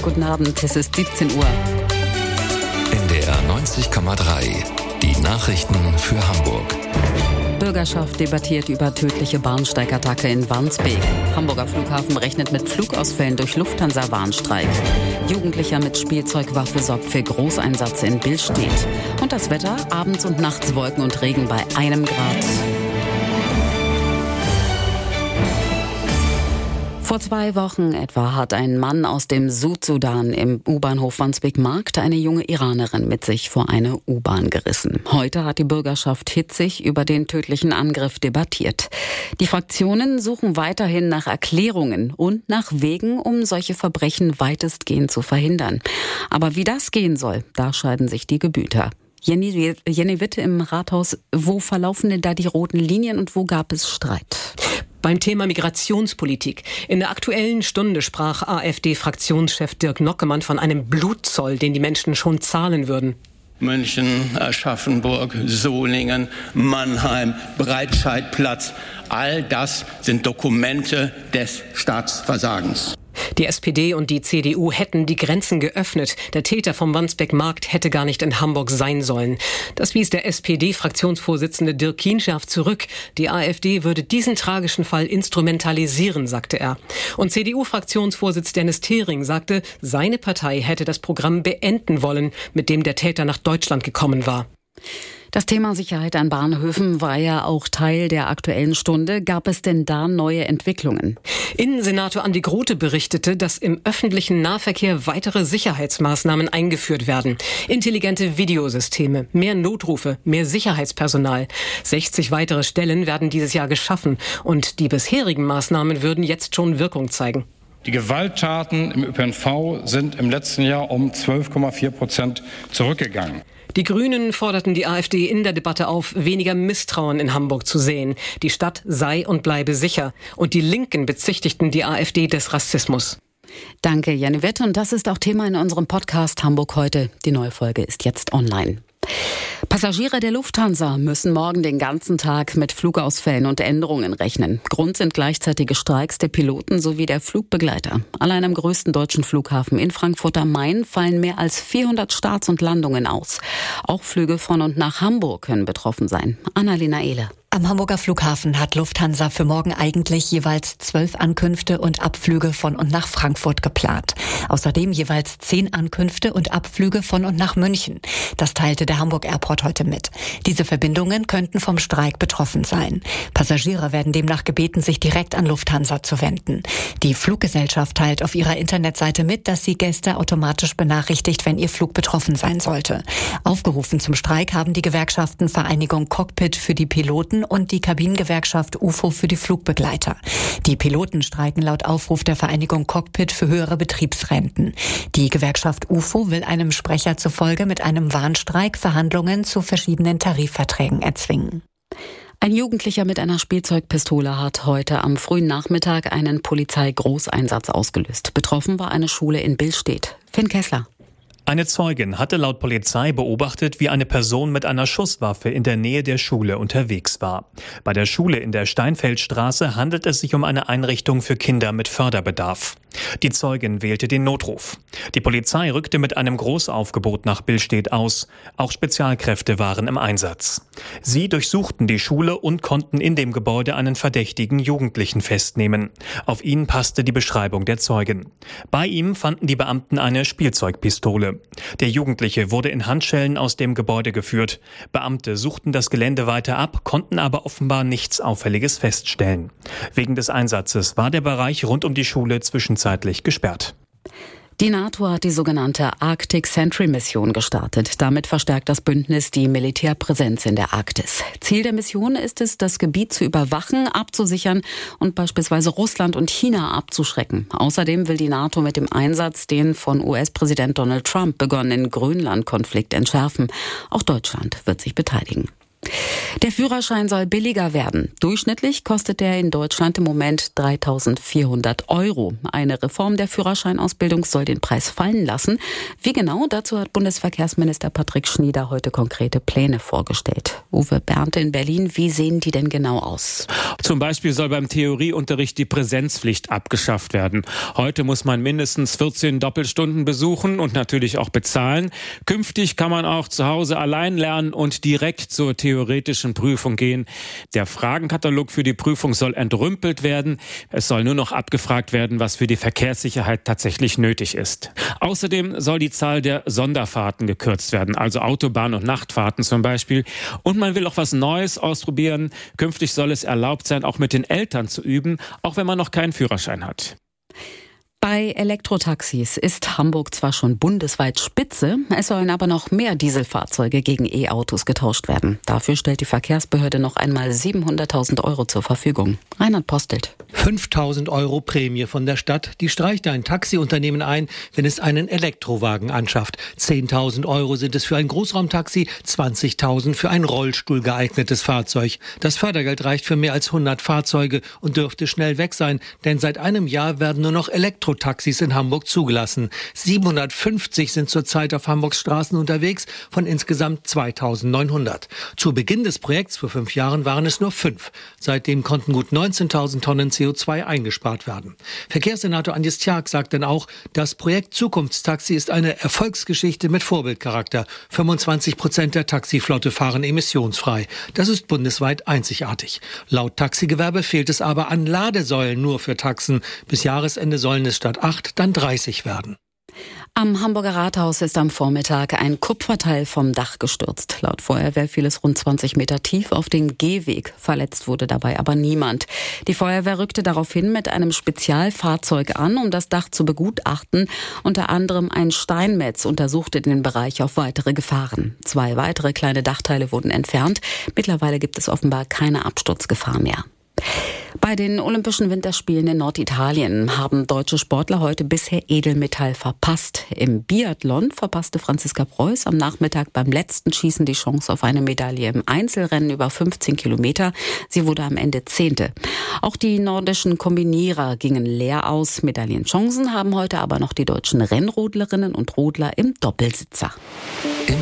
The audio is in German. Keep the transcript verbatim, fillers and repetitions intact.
Guten Abend, es ist siebzehn Uhr. N D R neunzig Komma drei. Die Nachrichten für Hamburg. Bürgerschaft debattiert über tödliche Bahnsteigattacke in Wandsbek. Hamburger Flughafen rechnet mit Flugausfällen durch Lufthansa-Warnstreik. Jugendlicher mit Spielzeugwaffe sorgt für Großeinsätze in Billstedt. Und das Wetter, abends und nachts Wolken und Regen bei einem Grad. Vor zwei Wochen etwa hat ein Mann aus dem Südsudan im U-Bahnhof Wandsbek-Markt eine junge Iranerin mit sich vor eine U-Bahn gerissen. Heute hat die Bürgerschaft hitzig über den tödlichen Angriff debattiert. Die Fraktionen suchen weiterhin nach Erklärungen und nach Wegen, um solche Verbrechen weitestgehend zu verhindern. Aber wie das gehen soll, da scheiden sich die Gemüter. Jenny, Jenny Witte im Rathaus, wo verlaufen denn da die roten Linien und wo gab es Streit? Beim Thema Migrationspolitik. In der Aktuellen Stunde sprach AfD-Fraktionschef Dirk Nockemann von einem Blutzoll, den die Menschen schon zahlen würden. München, Aschaffenburg, Solingen, Mannheim, Breitscheidplatz. All das sind Dokumente des Staatsversagens. Die S P D und die C D U hätten die Grenzen geöffnet. Der Täter vom Wandsbek-Markt hätte gar nicht in Hamburg sein sollen. Das wies der S P D-Fraktionsvorsitzende Dirk Kienschärf zurück. Die AfD würde diesen tragischen Fall instrumentalisieren, sagte er. Und C D U-Fraktionsvorsitz Dennis Thering sagte, seine Partei hätte das Programm beenden wollen, mit dem der Täter nach Deutschland gekommen war. Das Thema Sicherheit an Bahnhöfen war ja auch Teil der Aktuellen Stunde. Gab es denn da neue Entwicklungen? Innensenator Andi Grote berichtete, dass im öffentlichen Nahverkehr weitere Sicherheitsmaßnahmen eingeführt werden. Intelligente Videosysteme, mehr Notrufe, mehr Sicherheitspersonal. sechzig weitere Stellen werden dieses Jahr geschaffen. Und die bisherigen Maßnahmen würden jetzt schon Wirkung zeigen. Die Gewalttaten im Ö P N V sind im letzten Jahr um zwölf Komma vier Prozent zurückgegangen. Die Grünen forderten die AfD in der Debatte auf, weniger Misstrauen in Hamburg zu sehen. Die Stadt sei und bleibe sicher. Und die Linken bezichtigten die AfD des Rassismus. Danke, Jenny Witte. Und das ist auch Thema in unserem Podcast Hamburg heute. Die neue Folge ist jetzt online. Passagiere der Lufthansa müssen morgen den ganzen Tag mit Flugausfällen und Änderungen rechnen. Grund sind gleichzeitige Streiks der Piloten sowie der Flugbegleiter. Allein am größten deutschen Flughafen in Frankfurt am Main fallen mehr als vierhundert Starts und Landungen aus. Auch Flüge von und nach Hamburg können betroffen sein. Annalena Ehle. Am Hamburger Flughafen hat Lufthansa für morgen eigentlich jeweils zwölf Ankünfte und Abflüge von und nach Frankfurt geplant. Außerdem jeweils zehn Ankünfte und Abflüge von und nach München. Das teilte der Hamburg Airport heute mit. Diese Verbindungen könnten vom Streik betroffen sein. Passagiere werden demnach gebeten, sich direkt an Lufthansa zu wenden. Die Fluggesellschaft teilt auf ihrer Internetseite mit, dass sie Gäste automatisch benachrichtigt, wenn ihr Flug betroffen sein sollte. Aufgerufen zum Streik haben die Gewerkschaften Vereinigung Cockpit für die Piloten und die Kabinengewerkschaft U F O für die Flugbegleiter. Die Piloten streiken laut Aufruf der Vereinigung Cockpit für höhere Betriebsrenten. Die Gewerkschaft U F O will einem Sprecher zufolge mit einem Warnstreik Verhandlungen zu verschiedenen Tarifverträgen erzwingen. Ein Jugendlicher mit einer Spielzeugpistole hat heute am frühen Nachmittag einen Polizeigroßeinsatz ausgelöst. Betroffen war eine Schule in Billstedt. Finn Kessler. Eine Zeugin hatte laut Polizei beobachtet, wie eine Person mit einer Schusswaffe in der Nähe der Schule unterwegs war. Bei der Schule in der Steinfeldstraße handelt es sich um eine Einrichtung für Kinder mit Förderbedarf. Die Zeugin wählte den Notruf. Die Polizei rückte mit einem Großaufgebot nach Billstedt aus. Auch Spezialkräfte waren im Einsatz. Sie durchsuchten die Schule und konnten in dem Gebäude einen verdächtigen Jugendlichen festnehmen. Auf ihn passte die Beschreibung der Zeugin. Bei ihm fanden die Beamten eine Spielzeugpistole. Der Jugendliche wurde in Handschellen aus dem Gebäude geführt. Beamte suchten das Gelände weiter ab, konnten aber offenbar nichts Auffälliges feststellen. Wegen des Einsatzes war der Bereich rund um die Schule zwischenzeitlich gesperrt. Die NATO hat die sogenannte Arctic Sentry Mission gestartet. Damit verstärkt das Bündnis die Militärpräsenz in der Arktis. Ziel der Mission ist es, das Gebiet zu überwachen, abzusichern und beispielsweise Russland und China abzuschrecken. Außerdem will die NATO mit dem Einsatz den von U S-Präsident Donald Trump begonnenen Grönland-Konflikt entschärfen. Auch Deutschland wird sich beteiligen. Der Führerschein soll billiger werden. Durchschnittlich kostet der in Deutschland im Moment dreitausendvierhundert Euro. Eine Reform der Führerscheinausbildung soll den Preis fallen lassen. Wie genau? Dazu hat Bundesverkehrsminister Patrick Schnieder heute konkrete Pläne vorgestellt. Uwe Bernte in Berlin, wie sehen die denn genau aus? Zum Beispiel soll beim Theorieunterricht die Präsenzpflicht abgeschafft werden. Heute muss man mindestens vierzehn Doppelstunden besuchen und natürlich auch bezahlen. Künftig kann man auch zu Hause allein lernen und direkt zur theoretischen Prüfung gehen. Der Fragenkatalog für die Prüfung soll entrümpelt werden. Es soll nur noch abgefragt werden, was für die Verkehrssicherheit tatsächlich nötig ist. Außerdem soll die Zahl der Sonderfahrten gekürzt werden, also Autobahn- und Nachtfahrten zum Beispiel. Und man will auch was Neues ausprobieren. Künftig soll es erlaubt sein, auch mit den Eltern zu üben, auch wenn man noch keinen Führerschein hat. Bei Elektrotaxis ist Hamburg zwar schon bundesweit Spitze, es sollen aber noch mehr Dieselfahrzeuge gegen E-Autos getauscht werden. Dafür stellt die Verkehrsbehörde noch einmal siebenhunderttausend Euro zur Verfügung. Reinhard Postelt. fünftausend Euro Prämie von der Stadt. Die streicht ein Taxiunternehmen ein, wenn es einen Elektrowagen anschafft. zehntausend Euro sind es für ein Großraumtaxi, zwanzigtausend für ein Rollstuhl geeignetes Fahrzeug. Das Fördergeld reicht für mehr als hundert Fahrzeuge und dürfte schnell weg sein, denn seit einem Jahr werden nur noch Elektrotaxis in Hamburg zugelassen. siebenhundertfünfzig sind zurzeit auf Hamburgs Straßen unterwegs, von insgesamt zweitausendneunhundert. Zu Beginn des Projekts vor fünf Jahren waren es nur fünf. Seitdem konnten gut neunzehntausend Tonnen C O zwei eingespart werden. Verkehrssenator Andis Tjark sagt dann auch, das Projekt Zukunftstaxi ist eine Erfolgsgeschichte mit Vorbildcharakter. fünfundzwanzig Prozent der Taxiflotte fahren emissionsfrei. Das ist bundesweit einzigartig. Laut Taxigewerbe fehlt es aber an Ladesäulen nur für Taxen. Bis Jahresende sollen es statt acht dann dreißig werden. Am Hamburger Rathaus ist am Vormittag ein Kupferteil vom Dach gestürzt. Laut Feuerwehr fiel es rund zwanzig Meter tief auf den Gehweg. Verletzt wurde dabei aber niemand. Die Feuerwehr rückte daraufhin mit einem Spezialfahrzeug an, um das Dach zu begutachten. Unter anderem ein Steinmetz untersuchte den Bereich auf weitere Gefahren. Zwei weitere kleine Dachteile wurden entfernt. Mittlerweile gibt es offenbar keine Absturzgefahr mehr. Bei den Olympischen Winterspielen in Norditalien haben deutsche Sportler heute bisher Edelmetall verpasst. Im Biathlon verpasste Franziska Preuß am Nachmittag beim letzten Schießen die Chance auf eine Medaille im Einzelrennen über fünfzehn Kilometer. Sie wurde am Ende Zehnte. Auch die nordischen Kombinierer gingen leer aus. Medaillenchancen haben heute aber noch die deutschen Rennrodlerinnen und Rodler im Doppelsitzer.